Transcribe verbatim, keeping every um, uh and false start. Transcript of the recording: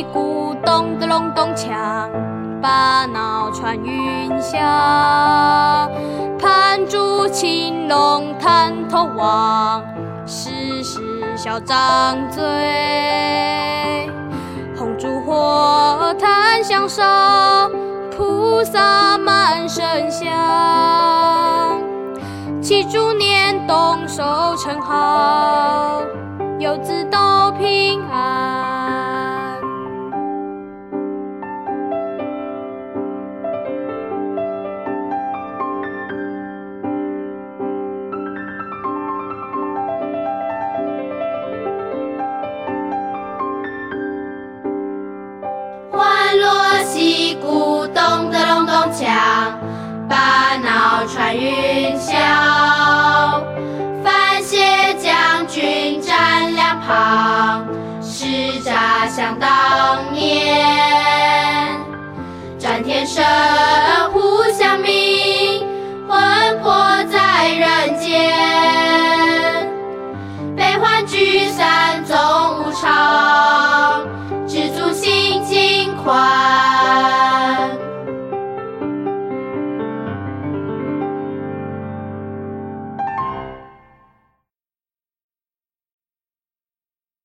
鼓，咚的隆咚锵，把脑传云霄。盘珠青龙探头望，时时笑张嘴。红烛火檀香烧，菩萨满身香。祈祝年冬收成好，游子都平安。 欢锣喜鼓，咚的隆咚锵，把脑传云霄。